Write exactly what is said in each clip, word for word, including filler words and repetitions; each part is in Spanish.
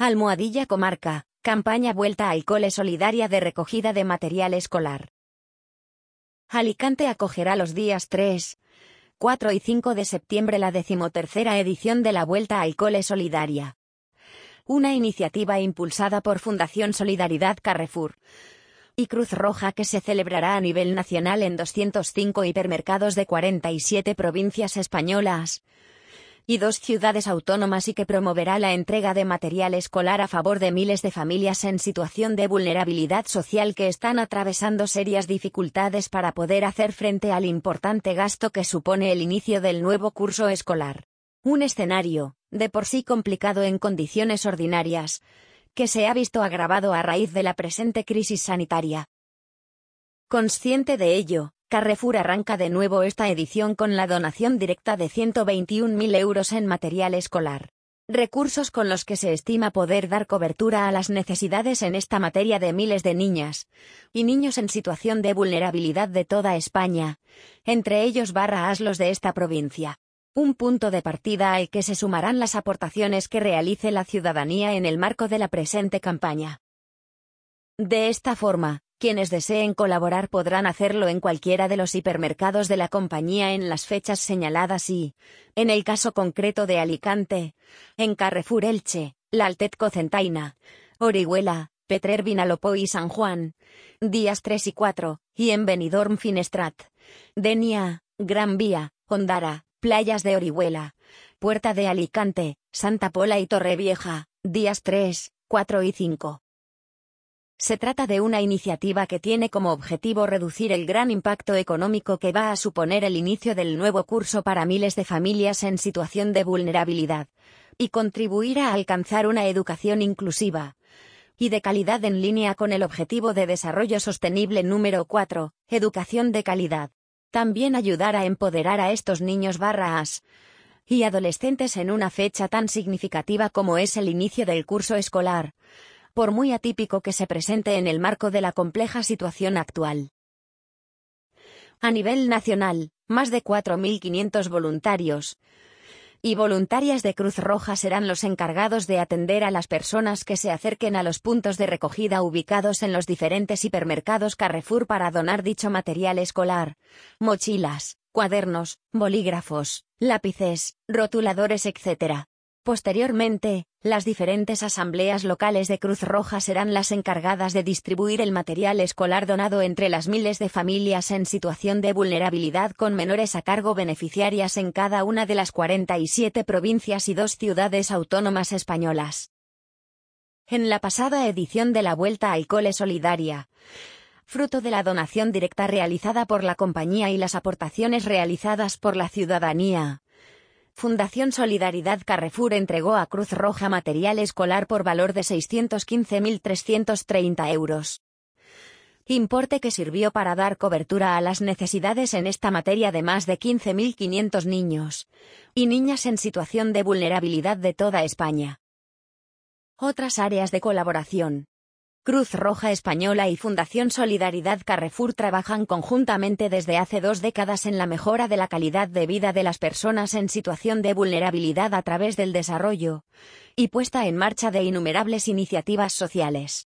Almohadilla Comarca, campaña Vuelta al Cole solidaria de recogida de material escolar. Alicante acogerá los días tres, cuatro y cinco de septiembre la decimotercera edición de la Vuelta al Cole solidaria. Una iniciativa impulsada por Fundación Solidaridad Carrefour y Cruz Roja que se celebrará a nivel nacional en doscientos cinco hipermercados de cuarenta y siete provincias españolas y dos ciudades autónomas y que promoverá la entrega de material escolar a favor de miles de familias en situación de vulnerabilidad social que están atravesando serias dificultades para poder hacer frente al importante gasto que supone el inicio del nuevo curso escolar. Un escenario, de por sí complicado en condiciones ordinarias, que se ha visto agravado a raíz de la presente crisis sanitaria. Consciente de ello, Carrefour arranca de nuevo esta edición con la donación directa de ciento veintiún mil euros en material escolar. Recursos con los que se estima poder dar cobertura a las necesidades en esta materia de miles de niñas y niños en situación de vulnerabilidad de toda España, entre ellos barra aslos de esta provincia. Un punto de partida al que se sumarán las aportaciones que realice la ciudadanía en el marco de la presente campaña. De esta forma, quienes deseen colaborar podrán hacerlo en cualquiera de los hipermercados de la compañía en las fechas señaladas y, en el caso concreto de Alicante, en Carrefour Elche, La Altet Cocentaina, Orihuela, Petrer Vinalopó y San Juan, días tres y cuatro, y en Benidorm Finestrat, Denia, Gran Vía, Ondara, Playas de Orihuela, Puerta de Alicante, Santa Pola y Torrevieja, días tres, cuatro y cinco. Se trata de una iniciativa que tiene como objetivo reducir el gran impacto económico que va a suponer el inicio del nuevo curso para miles de familias en situación de vulnerabilidad, y contribuir a alcanzar una educación inclusiva y de calidad en línea con el Objetivo de Desarrollo Sostenible número cuatro, Educación de Calidad. También ayudar a empoderar a estos niños barras y adolescentes en una fecha tan significativa como es el inicio del curso escolar, por muy atípico que se presente en el marco de la compleja situación actual. A nivel nacional, más de cuatro mil quinientos voluntarios y voluntarias de Cruz Roja serán los encargados de atender a las personas que se acerquen a los puntos de recogida ubicados en los diferentes hipermercados Carrefour para donar dicho material escolar: mochilas, cuadernos, bolígrafos, lápices, rotuladores, etcétera. Posteriormente, las diferentes asambleas locales de Cruz Roja serán las encargadas de distribuir el material escolar donado entre las miles de familias en situación de vulnerabilidad con menores a cargo beneficiarias en cada una de las cuarenta y siete provincias y dos ciudades autónomas españolas. En la pasada edición de la Vuelta al Cole solidaria, fruto de la donación directa realizada por la compañía y las aportaciones realizadas por la ciudadanía, Fundación Solidaridad Carrefour entregó a Cruz Roja material escolar por valor de seiscientos quince mil trescientos treinta euros. Importe que sirvió para dar cobertura a las necesidades en esta materia de más de quince mil quinientos niños y niñas en situación de vulnerabilidad de toda España. Otras áreas de colaboración. Cruz Roja Española y Fundación Solidaridad Carrefour trabajan conjuntamente desde hace dos décadas en la mejora de la calidad de vida de las personas en situación de vulnerabilidad a través del desarrollo y puesta en marcha de innumerables iniciativas sociales.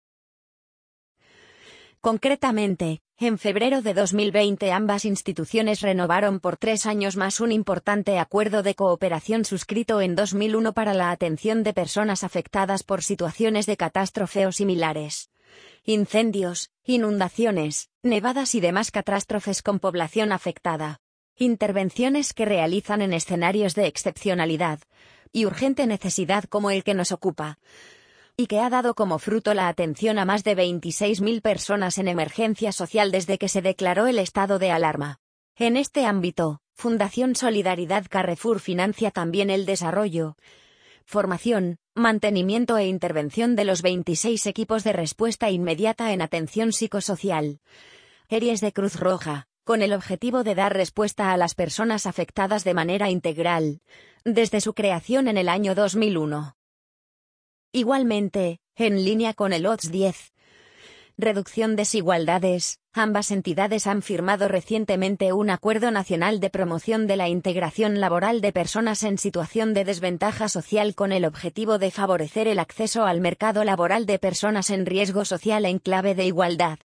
Concretamente, en febrero de dos mil veinte ambas instituciones renovaron por tres años más un importante acuerdo de cooperación suscrito en dos mil uno para la atención de personas afectadas por situaciones de catástrofe o similares. Incendios, inundaciones, nevadas y demás catástrofes con población afectada. Intervenciones que realizan en escenarios de excepcionalidad y urgente necesidad como el que nos ocupa, y que ha dado como fruto la atención a más de veintiséis mil personas en emergencia social desde que se declaró el estado de alarma. En este ámbito, Fundación Solidaridad Carrefour financia también el desarrollo, formación, mantenimiento e intervención de los veintiséis equipos de respuesta inmediata en atención psicosocial, E R I E S de Cruz Roja, con el objetivo de dar respuesta a las personas afectadas de manera integral, desde su creación en el año dos mil uno. Igualmente, en línea con el O T S diez, Reducción desigualdades. Ambas entidades han firmado recientemente un acuerdo nacional de promoción de la integración laboral de personas en situación de desventaja social con el objetivo de favorecer el acceso al mercado laboral de personas en riesgo social en clave de igualdad.